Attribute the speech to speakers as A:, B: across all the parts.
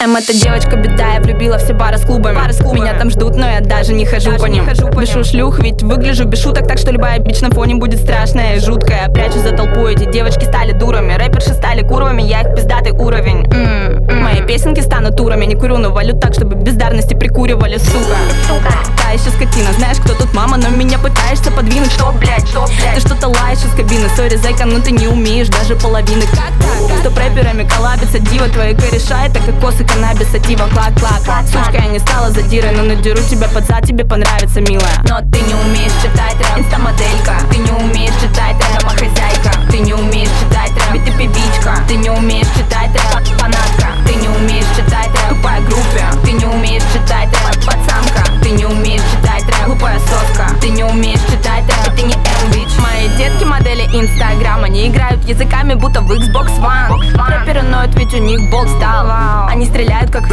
A: Это девочка беда, я влюбила все бары с клубами. Меня там ждут, но я даже не хожу по ним. Бешу шлюх, ведь выгляжу без шуток, так что любая бич на фоне будет страшная и жуткая. Прячусь за толпу, эти девочки стали дурами. Рэперши стали курвами, я их пиздатый уровень. Мои песенки станут турами. Не курю, но валю так, чтобы бездарности прикуривали, сука. Та еще скотина, знаешь, кто тут мама, но меня пытаешься подвинуть. Что, блядь? Ты что-то лаешь из кабины. Сори, зайка, но ты не умеешь даже половины. Как так? Что рэперами коллабится дива. Твои кореша, это кокосы, каннабис, сатива, клак-клак. Сучка, я не стала задирой, но надеру тебя под зад, тебе понравится, милая. Но ты не умеешь читать рэп, инстамоделька. Ты не умеешь читать рэп, домохозяйка. Ты не умеешь читать рэп, ведь ты певичка. Ты не умеешь читать рэп, фанатка. Ты не умеешь читать рэп, тупая группе. Ты не умеешь читать рэп, пацанка. Ты не умеешь читать рэп, глупая соска. Ты не умеешь читать рэп, ты не M-бич. Мои детки модели Инстаграм, они играют языками, будто в Xbox One. Рэперы ноют, ведь у них бог стал. Они стреляют как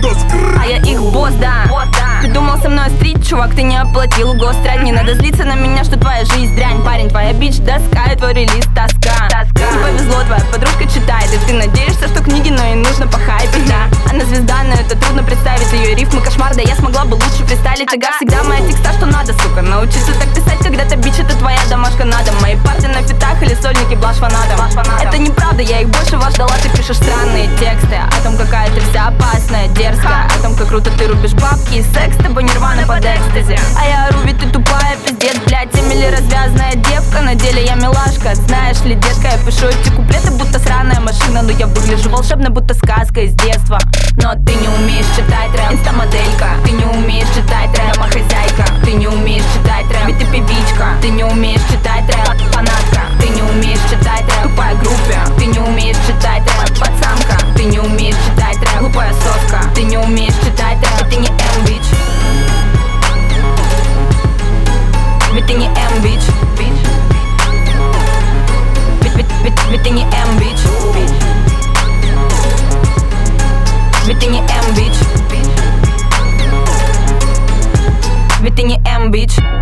A: а я их босс, да. Ты думал со мной стрит, чувак, ты не оплатил гострать. Не надо злиться на меня, что твоя жизнь дрянь. Парень, твоя бич доска, и твой релиз тоска. Не повезло, твоя подружка читает, и ты надеешься, что книги, но ей нужно похайпить, да. Она звезда, но это трудно представить. Ее рифмы кошмар, да я смогла бы лучше фристайлить. Ага, всегда моя текста, что надо, сука. Научиться так писать, когда-то бич, это твоя домашка надо. Мои парты на фитах или сольники блажь фанатом. Это неправда, я их больше вас ждала. Ты пишешь странные тексты о том, какая ты вся опасная, дерзкая. О том, как круто ты рубишь бабки и секс, с тобой нирвана под экстази. А я ору, ведь ты тупая, пиздец, блядь. Эмили развязная девка, на деле я милашка. Знаешь ли, детка, я пишу эти куплеты, будто сраная машина. Но я выгляжу волшебно, будто сказка из детства. Но ты не умеешь читать рэп, инстамоделька. Ты не умеешь читать рэп, домохозяйка. Ты не умеешь читать рэп, ведь ты певичка. Ты не умеешь читать рэп, фанатка. Ты не умеешь читать рэп, тупая группе. Ты не умеешь читать рэп, пацанка. Ты не умеешь читать рэп, глупая соска. Ты не умеешь читать рэп, ты не M-бич. Ведь ты не M-бич. Ведь ты не M-бич. Ведь ты не M-бич. Ведь ты не M-бич.